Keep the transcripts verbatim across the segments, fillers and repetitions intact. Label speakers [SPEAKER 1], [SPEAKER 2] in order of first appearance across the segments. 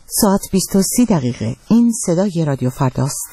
[SPEAKER 1] ساعت بیست و سی دقیقه. این صدای رادیو فرداست.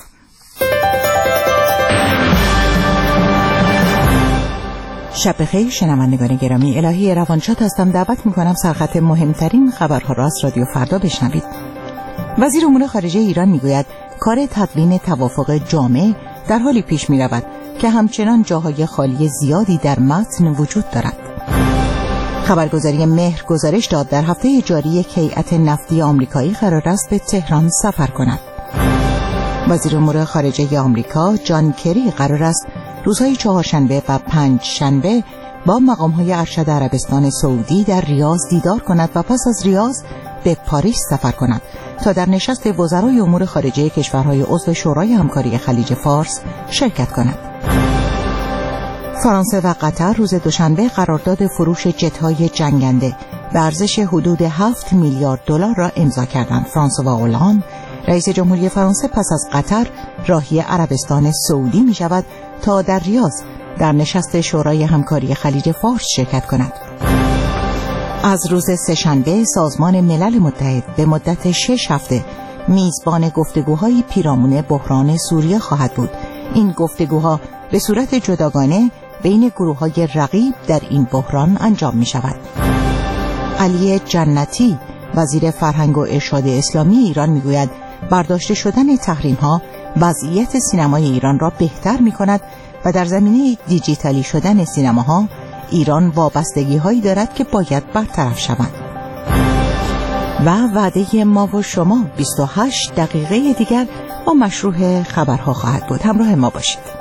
[SPEAKER 1] شب بخیر شنوندگان گرامی، الهی روانشاد هستم. دعوت میکنم سرخط مهمترین خبرها را از رادیو فردا بشنوید. وزیر امور خارجه ایران میگوید کار تدوین توافق جامع در حالی پیش میرود که همچنان جاهای خالی زیادی در متن وجود دارد. خبرگزاری مهر گزارش داد در هفته جاری یک هیئت نفتی آمریکایی قرار است به تهران سفر کند. وزیر امور خارجه آمریکا جان کری قرار است روزهای چهارشنبه و پنج شنبه با مقام‌های ارشد عربستان سعودی در ریاض دیدار کند و پس از ریاض به پاریس سفر کند تا در نشست وزرای امور خارجه کشورهای عضو شورای همکاری خلیج فارس شرکت کند. فرانسه و قطر روز دوشنبه قرارداد فروش جت‌های جنگنده به ارزش حدود هفت میلیارد دلار را امضا کردند. فرانسوا هولند رئیس جمهوری فرانسه پس از قطر راهی عربستان سعودی می شود تا در ریاض در نشست شورای همکاری خلیج فارس شرکت کند. از روز سه‌شنبه سازمان ملل متحد به مدت شش هفته میزبان گفتگوهای پیرامون بحران سوریه خواهد بود. این گفتگوها به صورت جداگانه بین گروه‌های رقیب در این بحران انجام می شود. علی جنتی وزیر فرهنگ و ارشاد اسلامی ایران می گوید برداشته شدن تحریم‌ها وضعیت سینمای ایران را بهتر می کند و در زمینه دیجیتالی شدن سینماها ایران وابستگی‌هایی دارد که باید برطرف شوند. و وعده ما و شما بیست و هشت دقیقه دیگر با مشروع خبرها خواهد بود. همراه ما باشید.